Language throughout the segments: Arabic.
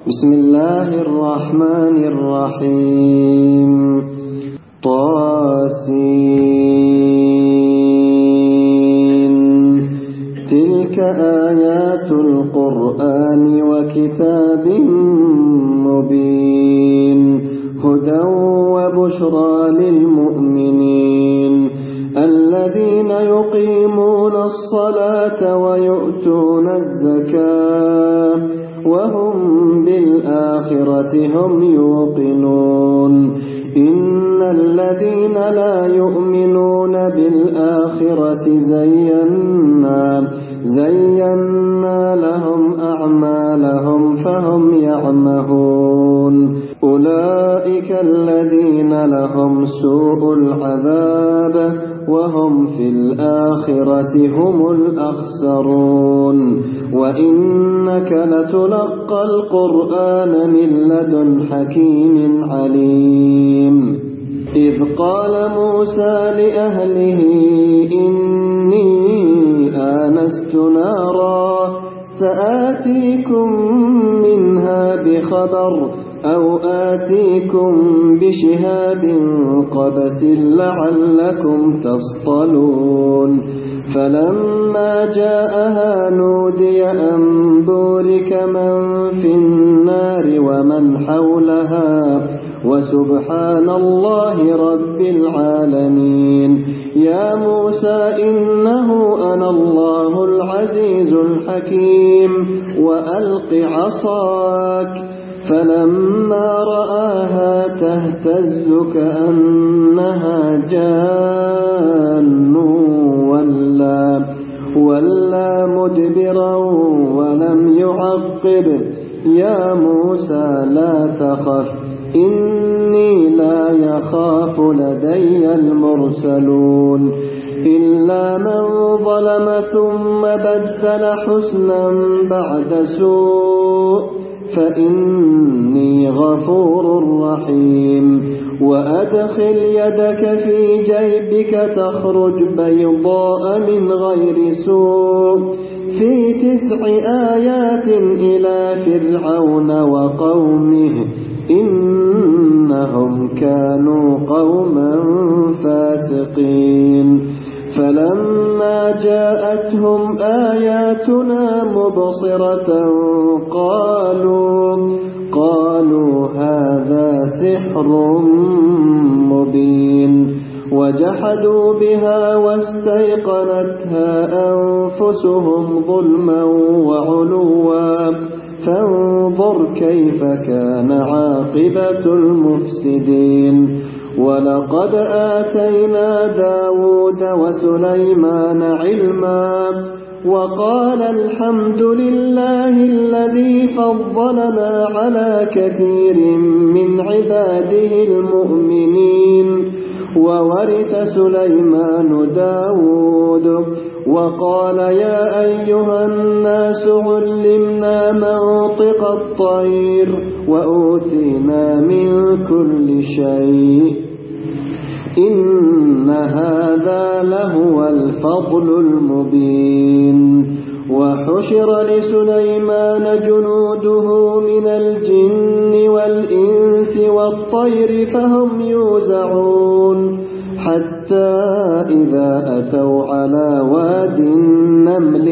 بسم الله الرحمن الرحيم طاسين تلك آيات القرآن وكتاب مبين هدى وبشرى للمؤمنين الذين يقيمون الصلاة ويؤتون الزكاة وهم بالآخرة هم يوقنون إن الذين لا يؤمنون بالآخرة زينا لهم أعمالهم فهم يعمهون أولئك الذين لهم سوء العذاب وهم في الآخرة هم الأخسرون وإنك لتلقى القرآن من لدن حكيم عليم إذ قال موسى لأهله إني آنست نارا سآتيكم منها بخبر أو آتيكم بشهاب قبس لعلكم تصطلون فلما جاءها نودي أن بورك من في النار ومن حولها وسبحان الله رب العالمين يا موسى إنه أنا الله العزيز الحكيم وألق عصاك فلما رآها تهتز كأنها جان ولا مدبرا ولم يعقب يا موسى لا تخف إني لا يخاف لدي المرسلون إلا من ظلم ثم بدل حسنا بعد سوء فإني غفور رحيم وأدخل يدك في جيبك تخرج بيضاء من غير سوء في 9 آيات إلى فرعون وقومه إنهم كانوا قوما فاسقين فلما جاءتهم آياتنا مبصرة قالوا هذا سحر مبين وجحدوا بها واستيقنتها أنفسهم ظلما وعلوا فانظر كيف كان عاقبة المفسدين ولقد آتينا داود وسليمان علما وقال الحمد لله الذي فضلنا على كثير من عباده المؤمنين وورث سليمان داود وقال يا أيها الناس علمنا منطق الطير وأوتينا من كل شيء إن هذا لهو الفضل المبين وحشر لسليمان جنوده من الجن والإنس والطير فهم يوزعون حتى إذا أتوا على واد النمل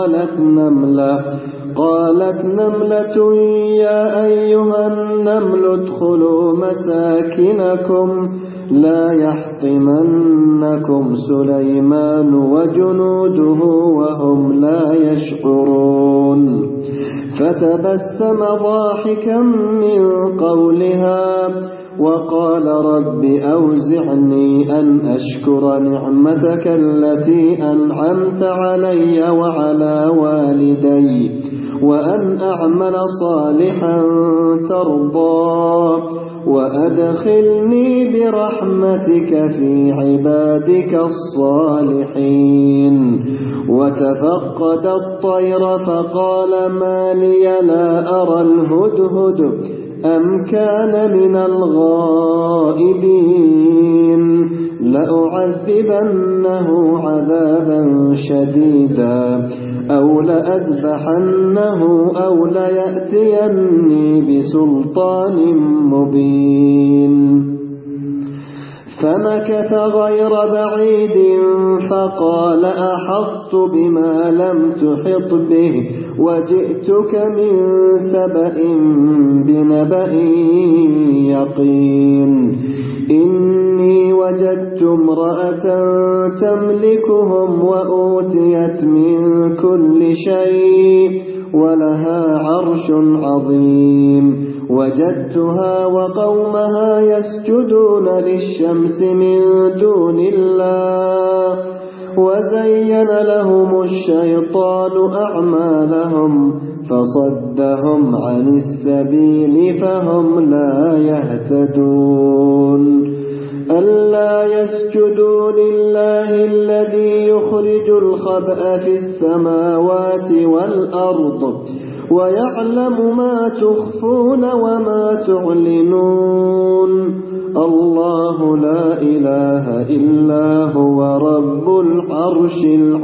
قالت نملة يا أيها النمل ادخلوا مساكنكم لا يحطمنكم سليمان وجنوده وهم لا يشعرون فتبسم ضاحكا من قولها وقال رب أوزعني أن أشكر نعمتك التي أنعمت علي وعلى والدي وأن أعمل صالحا ترضاه وأدخلني برحمتك في عبادك الصالحين وتفقد الطير فقال ما لي لا أرى الهدهد أم كان من الغائبين لأعذبنه عذابا شديدا أو لأذبحنه أو ليأتيني بسلطان مبين فمكث غير بعيد فقال أحطت بما لم تحط به وجئتك من سبأ بنبأ يقين إني وجدت امرأة تملكهم وأوتيت من كل شيء ولها عرش عظيم وجدتها وقومها يسجدون للشمس من دون الله وزين لهم الشيطان أعمالهم فصدهم عن السبيل فهم لا يهتدون ألا يسجدوا لله الذي يخرج الخبأ في السماوات والأرض ويعلم ما تخفون وما تعلنون الله لا إله إلا هو رب العرش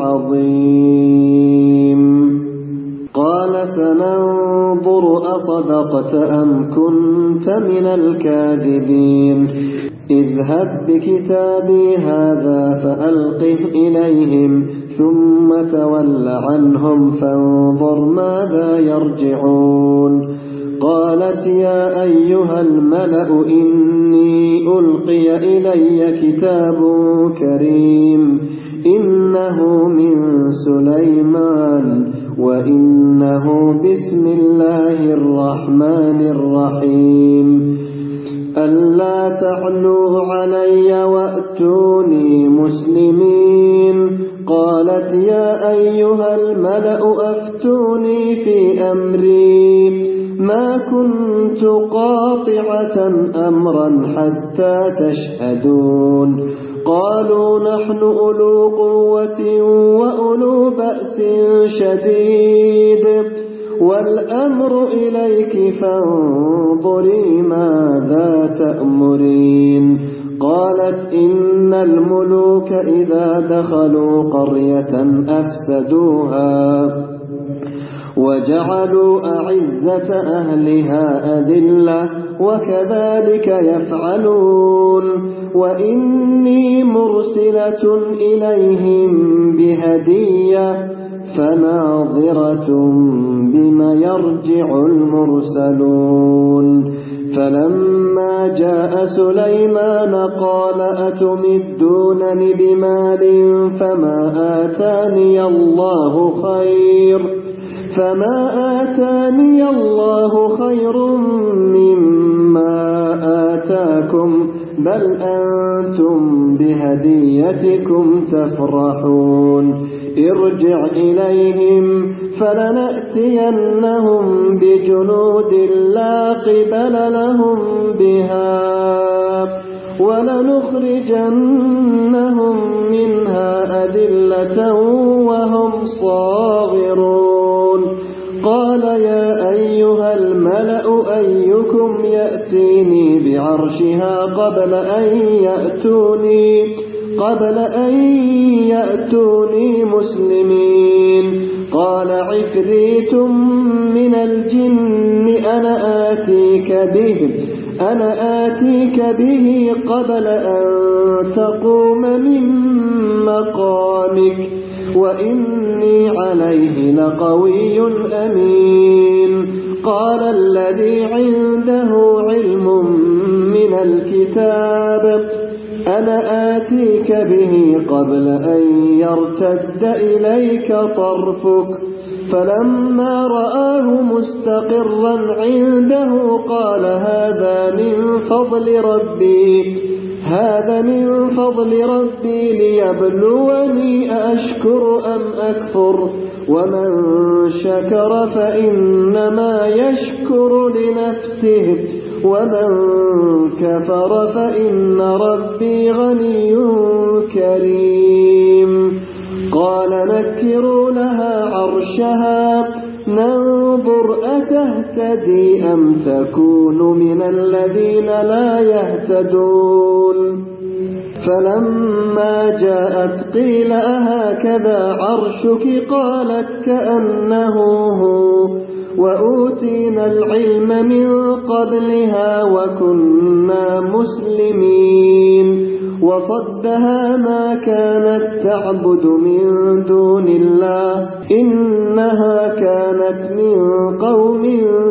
العظيم قال سننظر أصدقت أم كنت من الكاذبين اذهب بكتابي هذا فألقه إليهم ثم تول عنهم فانظر ماذا يرجعون قالت يا أيها الملأ إني ألقي إلي كتاب كريم إنه من سليمان وإنه بسم الله الرحمن الرحيم ألا تعلوا علي وأتوني مسلمين قالت يا أيها الملأ أفتوني في أمري ما كنت قاطعة أمرا حتى تشهدون قالوا نحن أولو قوة وأولو بأس شديد والأمر إليك فانظري ماذا تأمرين قالت إن الملوك إذا دخلوا قرية أفسدوها وجعلوا أعزة أهلها أذلة وكذلك يفعلون وإني مرسلة إليهم بهدية فناظرة بما يرجع المرسلون فلما جاء سليمان قال أتمدونني بمال فما آتاني الله خير مما آتاكم بل أنتم بهديتكم تفرحون ارجع إليهم فلنأتينهم بجنود لا قبل لهم بها ولنخرجنهم منها أذلة وهم صاغرون قال يا أيها الملأ أيكم يأتيني بعرشها قبل أن يأتوني مسلمين قال عفريت من الجن أنا آتيك به قبل أن تقوم من مقامك وإني عليه لقوي أمين قال الذي عنده علم من الكتاب أنا آتيك به قبل أن يرتد إليك طرفك فلما رآه مستقرا عنده قال هذا من فضل ربي ليبلوني أأشكر أم أكفر ومن شكر فإنما يشكر لنفسه ومن كفر فإن ربي غني كريم قال نكروا لها عرشها ننظر أتهتدي أم تكون من الذين لا يهتدون فلما جاءت قيل أهكذا عرشك قالت كأنه هو وأوتينا العلم من قبلها وكنا مسلمين وصدها ما كانت تعبد من دون الله إنها كانت من قوم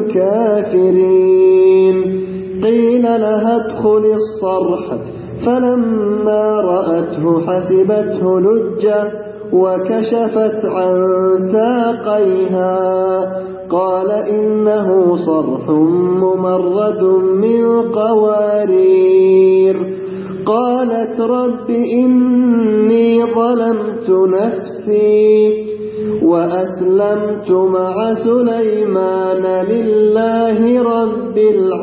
كافرين قيل لها ادخل الصرح فلما رأته حسبته لجة وكشفت عن ساقيها قال إنه صرح ممرد من قوارير قالت رب إني ظلمت نفسي وأسلمت مع سليمان لله رب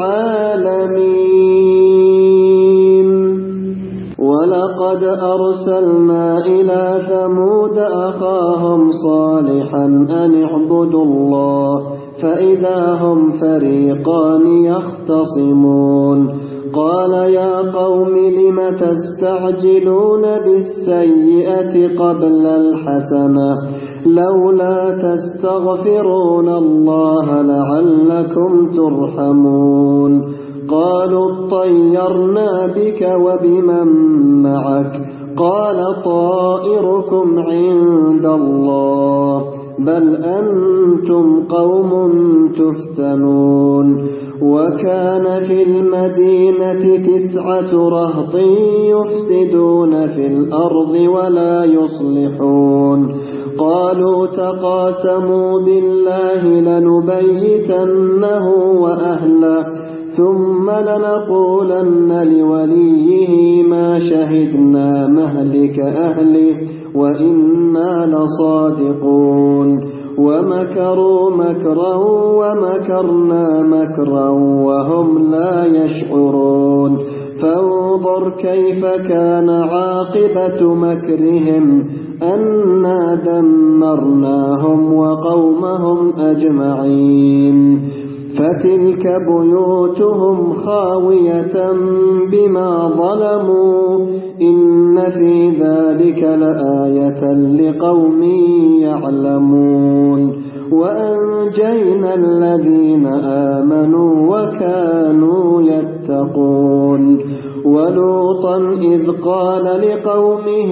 العالمين ولقد أرسلنا إلى ثمود أخاهم صالحا أن اعبدوا الله فإذا هم فريقان يختصمون قال يا قوم لم تستعجلون بالسيئة قبل الحسنة لولا تستغفرون الله لعلكم ترحمون قالوا اطيرنا بك وبمن معك قال طائركم عند الله بل أنتم قوم تفتنون وكان في المدينة 9 رهط يفسدون في الأرض ولا يصلحون قالوا تقاسموا بالله لنبيتنه وأهله ثم لنقولن لوليه ما شهدنا مهلك أهله وإنا لصادقون ومكروا مكرا ومكرنا مكرا وهم لا يشعرون فانظر كيف كان عاقبة مكرهم أنا دمرناهم وقومهم أجمعين فتلك بيوتهم خاوية بما ظلموا إن في ذلك لآية لقوم يعلمون وأنجينا الذين آمنوا وكانوا يتقون ولوطا إذ قال لقومه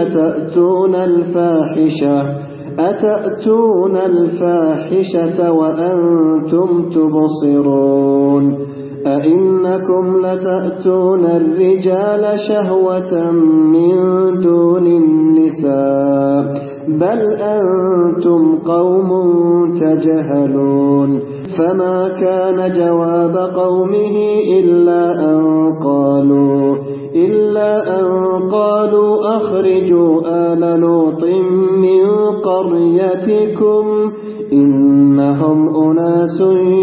أتأتون الفاحشة وأنتم تبصرون أئنكم لتأتون الرجال شهوة من دون النساء بل أنتم قوم تجهلون فما كان جواب قومه إلا أن قالوا أخرجوا آل لوط من قريتكم إنهم أناس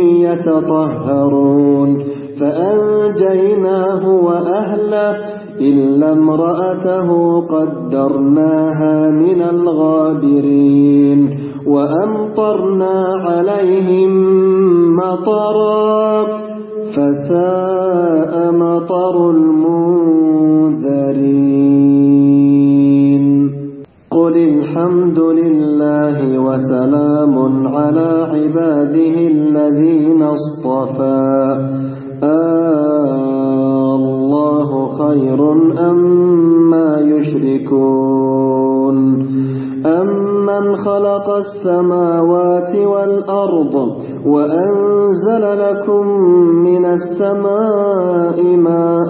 يتطهرون فأنجيناه وأهله إلا امرأته قدرناها من الغابرين وأمطرنا عليهم مطرا فساء مطر المنذرين قل الحمد لله وسلام على عباده الذين اصطفى الله خير أما يشركون أمن خلق السماوات والأرض وأنزل لكم من السماء ماء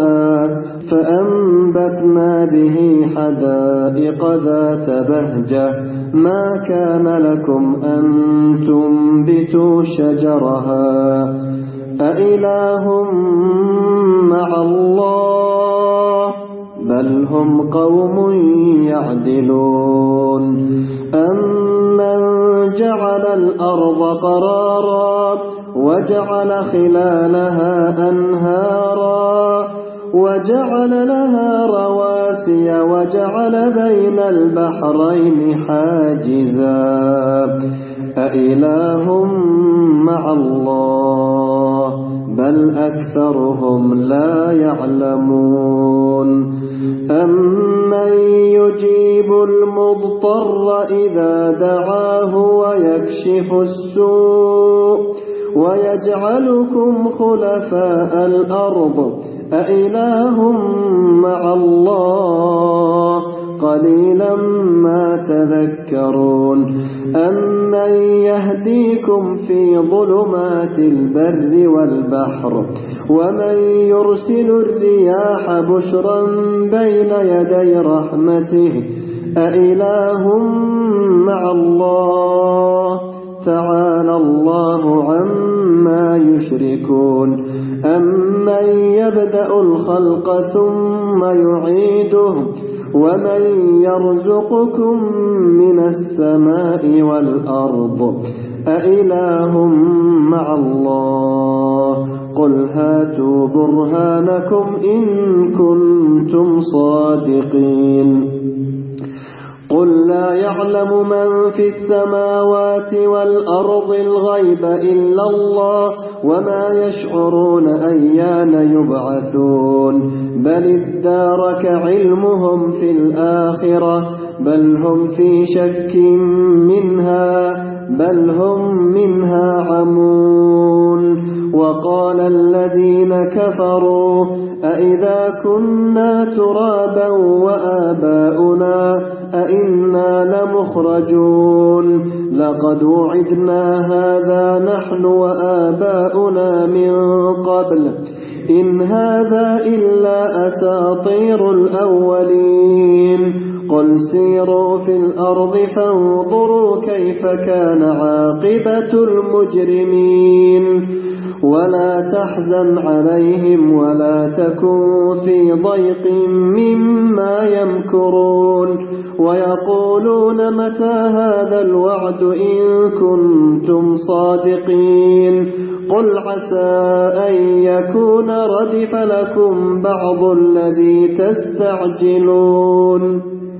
فأنبتنا به حدائق ذات بهجة ما كان لكم أن تنبتوا شجرها أإله مع الله بل هم قوم يعدلون أمن جعل الأرض قرارا وجعل خلالها أنهارا وجعل لها رواسي وجعل بين البحرين حاجزا أإله مع الله بل بل أكثرهم لا يعلمون أمن يجيب المضطر إذا دعاه ويكشف السوء ويجعلكم خلفاء الأرض أإله مع الله قليلا ما تذكرون أمن يهديكم في ظلمات البر والبحر ومن يرسل الرياح بشرا بين يدي رحمته أإله مع الله تعالى الله عما يشركون أمن يبدأ الخلق ثم يعيده ومن يرزقكم من السماء والأرض أإله مع الله قل هاتوا برهانكم إن كنتم صادقين قل لا يعلم من في السماوات والأرض الغيب إلا الله وما يشعرون أيان يبعثون بل ادارك علمهم في الآخرة بل هم في شك منها بل هم منها عمون وقال الذين كفروا أإذا كنا ترابا وآباؤنا أئنا لمخرجون لقد وعدنا هذا نحن وآباؤنا من قبل إن هذا إلا أساطير الأولين قل سيروا في الأرض فانظروا كيف كان عاقبة المجرمين ولا تحزن عليهم ولا تكن في ضيق مما يمكرون ويقولون متى هذا الوعد إن كنتم صادقين قل عسى أن يكون ردف لكم بعض الذي تستعجلون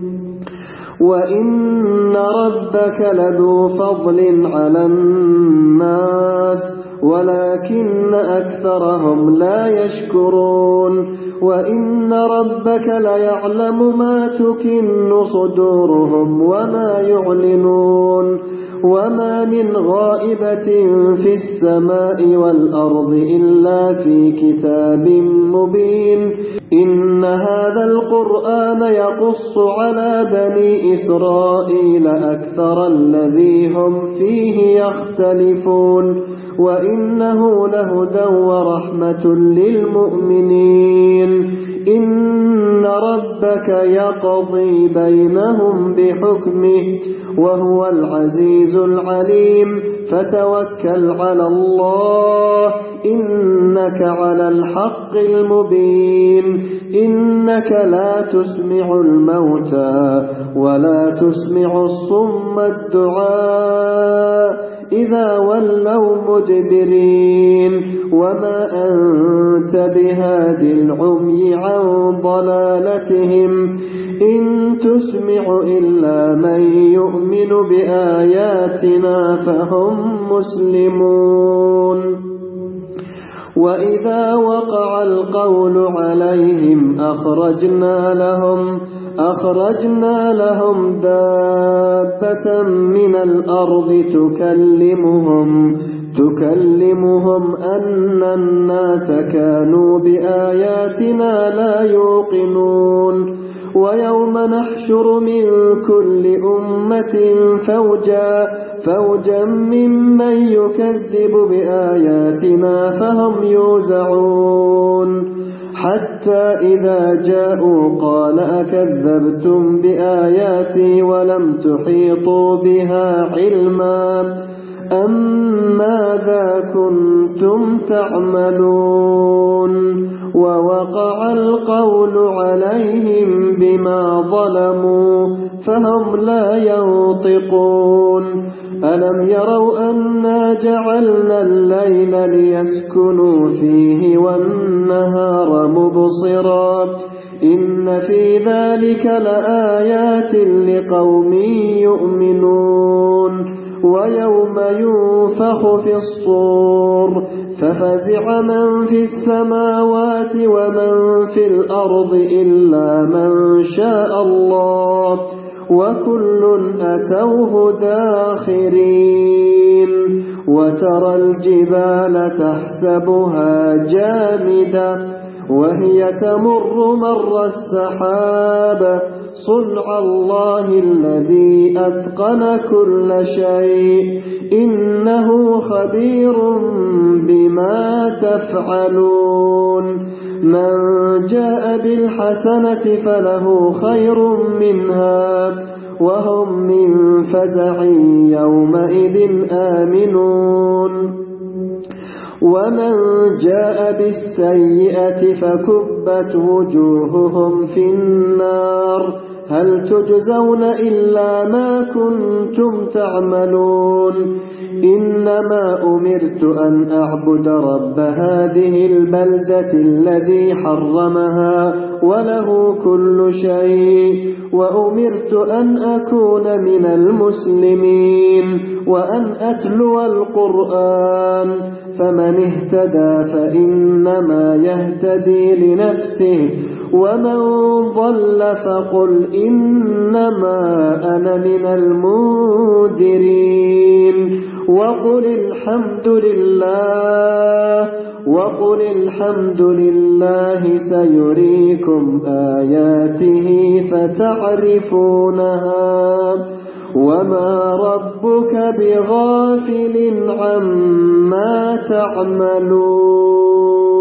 وإن ربك لذو فضل على الناس ولكن أكثرهم لا يشكرون وإن ربك ليعلم ما تكن صدورهم وما يعلنون وما من غائبة في السماء والأرض إلا في كتاب مبين إن هذا القرآن يقص على بني إسرائيل أكثر الذي هم فيه يختلفون وإنه لهدى ورحمة للمؤمنين إن ربك يقضي بينهم بحكمه وهو العزيز العليم فتوكل على الله إنك على الحق المبين إنك لا تسمع الموتى ولا تسمع الصم الدعاء إذا ولوا مدبرين وما أنت بهادي العمي عن ضلالتهم إن تسمع إلا من يؤمن بآياتنا فهم مسلمون وإذا وقع القول عليهم أخرجنا لهم دابة من الأرض تكلمهم أن الناس كانوا بآياتنا لا يوقنون ويوم نحشر من كل أمة فوجا ممن يكذب بآياتنا فهم يوزعون حتى إذا جاءوا قال أكذبتم بآياتي ولم تحيطوا بها علما أم ماذا كنتم تعملون ووقع القول عليهم بما ظلموا فهم لا ينطقون ألم يروا أنا جعلنا الليل ليسكنوا فيه والنهار مبصرا إن في ذلك لآيات لقوم يؤمنون ويوم ينفخ في الصور ففزع من في السماوات ومن في الأرض إلا من شاء الله وكل أتوه داخرين وترى الجبال تحسبها جامدة وهي تمر مر السحاب صنع الله الذي أتقن كل شيء إنه خبير بما تفعلون من جاء بالحسنة فله خير منها وهم من فزع يومئذ آمنون ومن جاء بالسيئة فكبت وجوههم في النار هل تجزون إلا ما كنتم تعملون إنما أمرت أن أعبد رب هذه البلدة الذي حرمها وله كل شيء وأمرت أن أكون من المسلمين وأن أتلو القرآن فمن اهتدى فإنما يهتدي لنفسه ومن ضل فقل إنما أنا من المنذرين وقل الحمد لله سيريكم آياته فتعرفونها وما ربك بغافل عما تعملون